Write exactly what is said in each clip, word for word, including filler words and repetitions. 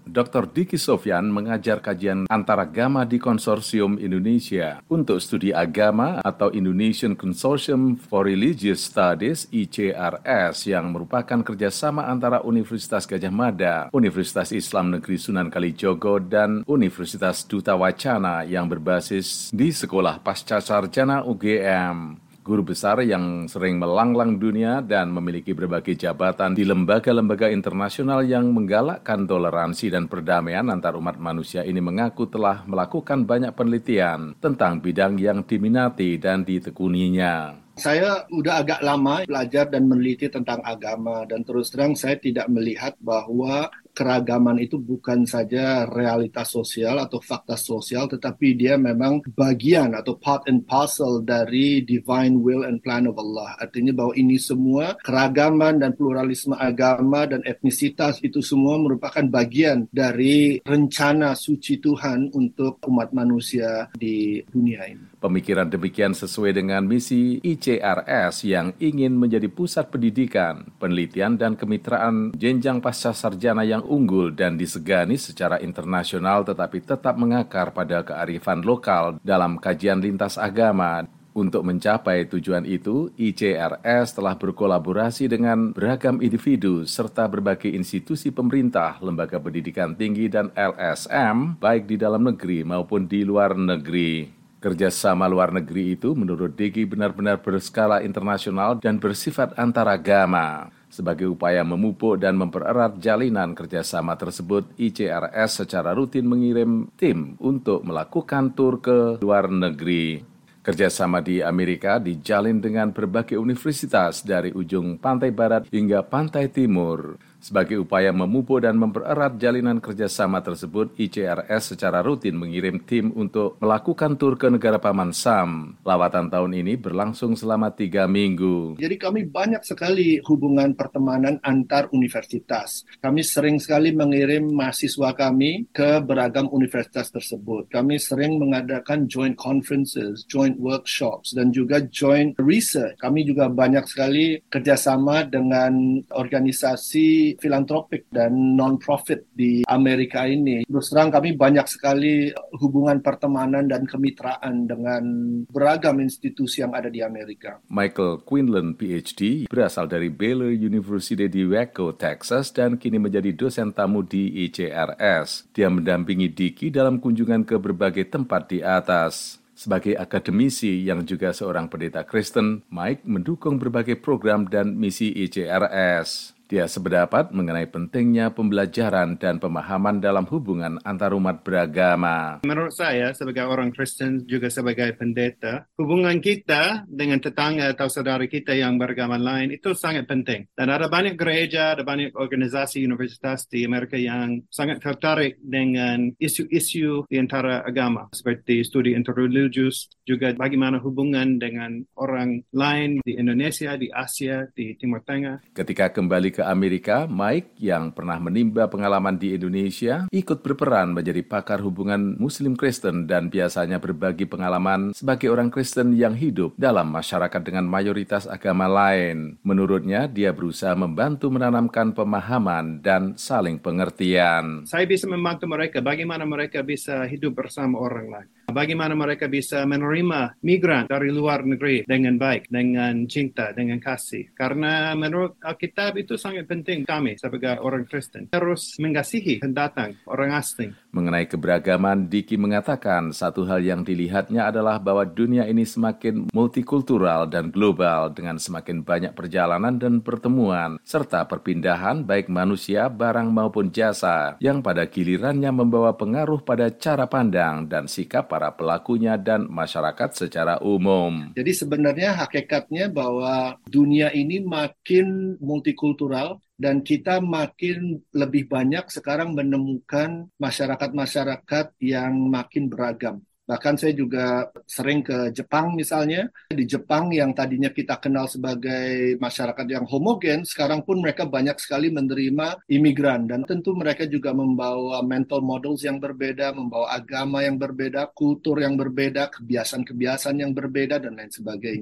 doktor Diki Sofyan mengajar kajian antaragama di Konsorsium Indonesia untuk Studi Agama atau Indonesian Consortium for Religious Studies I C R S yang merupakan kerjasama antara Universitas Gadjah Mada, Universitas Islam Negeri Sunan Kalijogo, dan Universitas Duta Wacana yang berbasis di Sekolah Pasca Sarjana U G M. Guru besar yang sering melanglang dunia dan memiliki berbagai jabatan di lembaga-lembaga internasional yang menggalakkan toleransi dan perdamaian antar umat manusia ini mengaku telah melakukan banyak penelitian tentang bidang yang diminati dan ditekuninya. Saya udah agak lama belajar dan meneliti tentang agama, dan terus terang saya tidak melihat bahwa keragaman itu bukan saja realitas sosial atau fakta sosial, tetapi dia memang bagian atau part and parcel dari divine will and plan of Allah. Artinya bahwa ini semua, keragaman dan pluralisme agama dan etnisitas itu semua merupakan bagian dari rencana suci Tuhan untuk umat manusia di dunia ini. Pemikiran demikian sesuai dengan misi I C R S yang ingin menjadi pusat pendidikan, penelitian, dan kemitraan jenjang pasca sarjana yang unggul dan disegani secara internasional tetapi tetap mengakar pada kearifan lokal dalam kajian lintas agama. Untuk mencapai tujuan itu, I C R S telah berkolaborasi dengan beragam individu serta berbagai institusi pemerintah, lembaga pendidikan tinggi, dan L S M, baik di dalam negeri maupun di luar negeri. Kerjasama luar negeri itu menurut Diki benar-benar berskala internasional dan bersifat antaragama. Sebagai upaya memupuk dan mempererat jalinan kerjasama tersebut, I C R S secara rutin mengirim tim untuk melakukan tur ke luar negeri. Kerjasama di Amerika dijalin dengan berbagai universitas dari ujung pantai barat hingga pantai timur. Sebagai upaya memupuk dan mempererat jalinan kerjasama tersebut, I C R S secara rutin mengirim tim untuk melakukan tur ke negara Paman Sam. Lawatan tahun ini berlangsung selama tiga minggu. Jadi kami banyak sekali hubungan pertemanan antar universitas. Kami sering sekali mengirim mahasiswa kami ke beragam universitas tersebut. Kami sering mengadakan joint conferences, joint workshops, dan juga joint research. Kami juga banyak sekali kerjasama dengan organisasi filantropik dan non-profit di Amerika ini. Terus terang kami banyak sekali hubungan pertemanan dan kemitraan dengan beragam institusi yang ada di Amerika. Michael Quinlan, P H D, berasal dari Baylor University di Waco, Texas, dan kini menjadi dosen tamu di I C R S. Dia mendampingi Diki dalam kunjungan ke berbagai tempat di atas. Sebagai akademisi yang juga seorang pendeta Kristen, Mike mendukung berbagai program dan misi I C R S. Dia sependapat mengenai pentingnya pembelajaran dan pemahaman dalam hubungan antarumat beragama. Menurut saya, sebagai orang Kristen juga sebagai pendeta, hubungan kita dengan tetangga atau saudara kita yang beragama lain itu sangat penting. Dan ada banyak gereja, ada banyak organisasi universitas di Amerika yang sangat tertarik dengan isu-isu di antara agama, seperti studi interreligius, juga bagaimana hubungan dengan orang lain di Indonesia, di Asia, di Timur Tengah. Ketika kembali ke ke Amerika, Mike yang pernah menimba pengalaman di Indonesia ikut berperan menjadi pakar hubungan Muslim Kristen dan biasanya berbagi pengalaman sebagai orang Kristen yang hidup dalam masyarakat dengan mayoritas agama lain. Menurutnya, dia berusaha membantu menanamkan pemahaman dan saling pengertian. Saya bisa membantu mereka bagaimana mereka bisa hidup bersama orang lain. Bagaimana mereka bisa menerima migran dari luar negeri dengan baik, dengan cinta, dengan kasih. Karena menurut Alkitab itu sangat penting kami sebagai orang Kristen harus mengasihi pendatang, orang asing. Mengenai keberagaman, Diki mengatakan satu hal yang dilihatnya adalah bahwa dunia ini semakin multikultural dan global dengan semakin banyak perjalanan dan pertemuan, serta perpindahan baik manusia, barang maupun jasa, yang pada gilirannya membawa pengaruh pada cara pandang dan sikap para pelakunya dan masyarakat secara umum. Jadi sebenarnya hakikatnya bahwa dunia ini makin multikultural dan kita makin lebih banyak sekarang menemukan masyarakat-masyarakat yang makin beragam. Bahkan saya juga sering ke Jepang misalnya. Di Jepang yang tadinya kita kenal sebagai masyarakat yang homogen, sekarang pun mereka banyak sekali menerima imigran. Dan tentu mereka juga membawa mental models yang berbeda, membawa agama yang berbeda, kultur yang berbeda, kebiasaan-kebiasaan yang berbeda, dan lain sebagainya.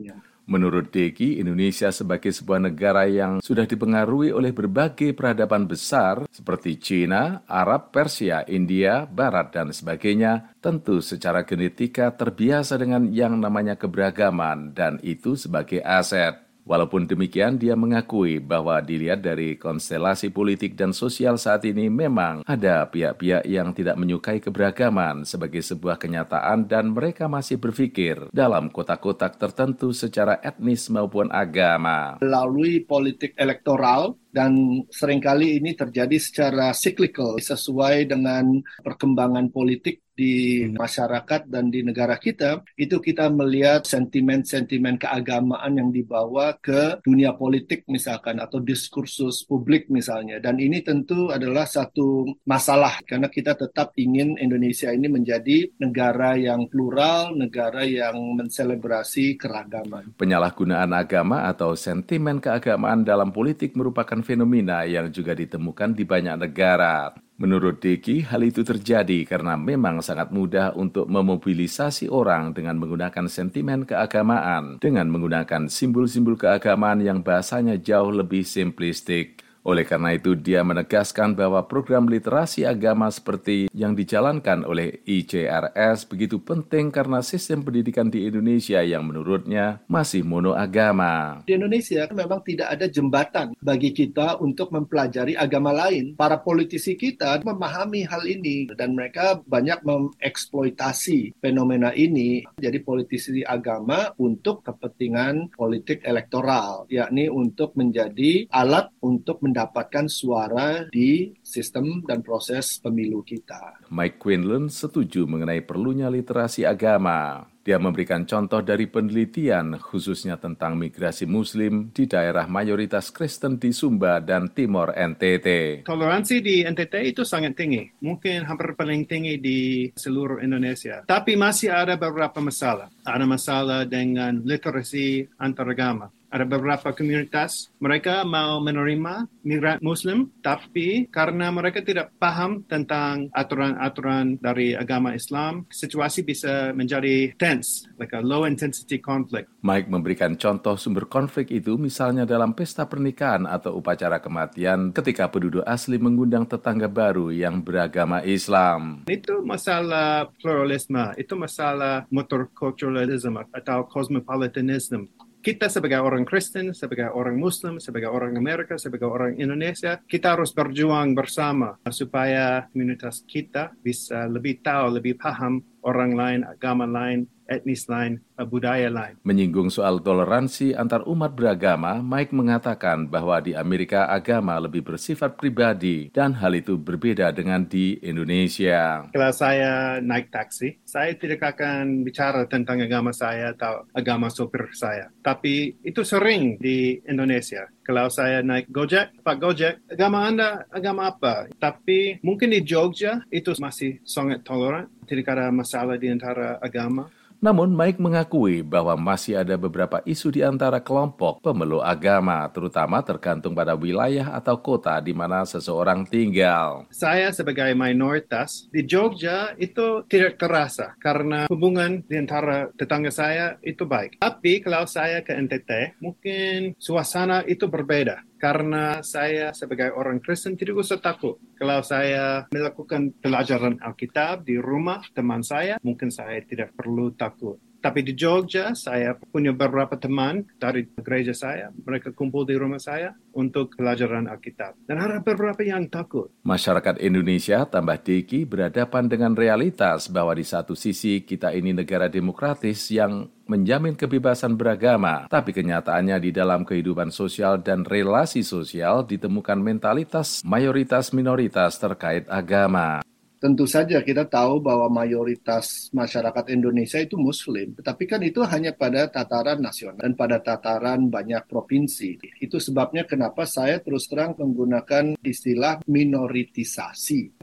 Menurut Deki, Indonesia sebagai sebuah negara yang sudah dipengaruhi oleh berbagai peradaban besar seperti Cina, Arab, Persia, India, Barat, dan sebagainya, tentu secara genetika terbiasa dengan yang namanya keberagaman dan itu sebagai aset. Walaupun demikian, dia mengakui bahwa dilihat dari konstelasi politik dan sosial saat ini memang ada pihak-pihak yang tidak menyukai keberagaman sebagai sebuah kenyataan dan mereka masih berpikir dalam kotak-kotak tertentu secara etnis maupun agama. Melalui politik elektoral, dan seringkali ini terjadi secara cyclical sesuai dengan perkembangan politik di masyarakat dan di negara kita, itu kita melihat sentimen-sentimen keagamaan yang dibawa ke dunia politik misalkan, atau diskursus publik misalnya. Dan ini tentu adalah satu masalah, karena kita tetap ingin Indonesia ini menjadi negara yang plural, negara yang menselebrasi keragaman. Penyalahgunaan agama atau sentimen keagamaan dalam politik merupakan fenomena yang juga ditemukan di banyak negara. Menurut Deki, hal itu terjadi karena memang sangat mudah untuk memobilisasi orang dengan menggunakan sentimen keagamaan, dengan menggunakan simbol-simbol keagamaan yang bahasanya jauh lebih simplistik. Oleh karena itu, dia menegaskan bahwa program literasi agama seperti yang dijalankan oleh I C R S begitu penting karena sistem pendidikan di Indonesia yang menurutnya masih monoagama. Di Indonesia memang tidak ada jembatan bagi kita untuk mempelajari agama lain. Para politisi kita memahami hal ini dan mereka banyak mengeksploitasi fenomena ini jadi politisi agama untuk kepentingan politik elektoral, yakni untuk menjadi alat untuk mendapatkan suara di sistem dan proses pemilu kita. Mike Quinlan setuju mengenai perlunya literasi agama. Dia memberikan contoh dari penelitian khususnya tentang migrasi Muslim di daerah mayoritas Kristen di Sumba dan Timor N T T. Toleransi di N T T itu sangat tinggi, mungkin hampir paling tinggi di seluruh Indonesia. Tapi masih ada beberapa masalah. Ada masalah dengan literasi antaragama. Ada beberapa komunitas, mereka mau menerima migran Muslim, tapi karena mereka tidak paham tentang aturan-aturan dari agama Islam, situasi bisa menjadi tense, like a low intensity conflict. Mike memberikan contoh sumber konflik itu misalnya dalam pesta pernikahan atau upacara kematian ketika penduduk asli mengundang tetangga baru yang beragama Islam. Itu masalah pluralisme, itu masalah multiculturalism atau cosmopolitanism. Kita sebagai orang Kristen, sebagai orang Muslim, sebagai orang Amerika, sebagai orang Indonesia, kita harus berjuang bersama supaya komunitas kita bisa lebih tahu, lebih paham orang lain, agama lain, etnis lain, budaya lain. Menyinggung soal toleransi antar umat beragama, Mike mengatakan bahwa di Amerika agama lebih bersifat pribadi dan hal itu berbeda dengan di Indonesia. Kalau saya naik taksi, saya tidak akan bicara tentang agama saya atau agama sopir saya. Tapi itu sering di Indonesia. Kalau saya naik Gojek, Pak Gojek, agama Anda agama apa? Tapi mungkin di Jogja itu masih sangat toleran, tidak ada masalah di antara agama. Namun Mike mengakui bahwa masih ada beberapa isu di antara kelompok pemeluk agama, terutama tergantung pada wilayah atau kota di mana seseorang tinggal. Saya sebagai minoritas di Jogja itu tidak terasa karena hubungan di antara tetangga saya itu baik. Tapi kalau saya ke N T T, mungkin suasana itu berbeda. Karena saya sebagai orang Kristen tidak usah takut. Kalau saya melakukan pelajaran Alkitab di rumah teman saya, mungkin saya tidak perlu takut. Tapi di Jogja, saya punya beberapa teman dari gereja saya. Mereka kumpul di rumah saya untuk pelajaran Alkitab. Dan ada beberapa yang takut. Masyarakat Indonesia, tambah Deki, berhadapan dengan realitas bahwa di satu sisi kita ini negara demokratis yang menjamin kebebasan beragama. Tapi kenyataannya di dalam kehidupan sosial dan relasi sosial ditemukan mentalitas mayoritas-minoritas terkait agama. Tentu saja kita tahu bahwa mayoritas masyarakat Indonesia itu Muslim, tetapi kan itu hanya pada tataran nasional dan pada tataran banyak provinsi. Itu sebabnya kenapa saya terus terang menggunakan istilah minoritisasi.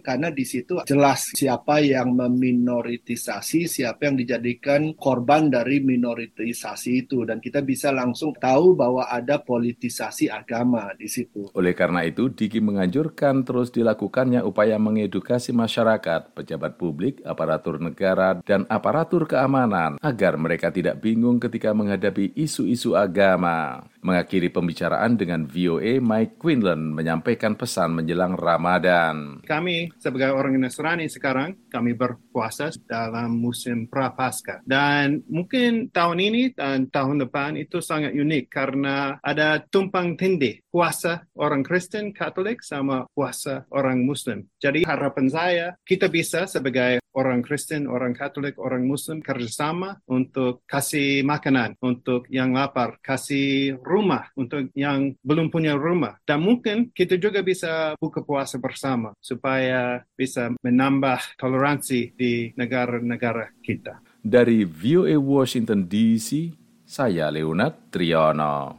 karena di situ jelas siapa yang meminoritisasi, siapa yang dijadikan korban dari minoritisasi itu, dan kita bisa langsung tahu bahwa ada politisasi agama di situ. Oleh karena itu, Diki menganjurkan terus dilakukannya upaya mengedukasi masyarakat, pejabat publik, aparatur negara, dan aparatur keamanan agar mereka tidak bingung ketika menghadapi isu-isu agama. Mengakhiri pembicaraan dengan V O A, Mike Quinlan menyampaikan pesan menjelang Ramadan. Kami sebagai orang Nasrani sekarang, kami berpuasa dalam musim Prapaskah. Dan mungkin tahun ini dan tahun depan itu sangat unik karena ada tumpang tindih puasa orang Kristen, Katolik sama puasa orang Muslim. Jadi harapan saya, kita bisa sebagai orang Kristen, orang Katolik, orang Muslim kerjasama untuk kasih makanan untuk yang lapar, kasih rumah untuk yang belum punya rumah. Dan mungkin kita juga bisa buka puasa bersama supaya bisa menambah toleransi di negara-negara kita. Dari V O A Washington D C, saya Leonard Triono.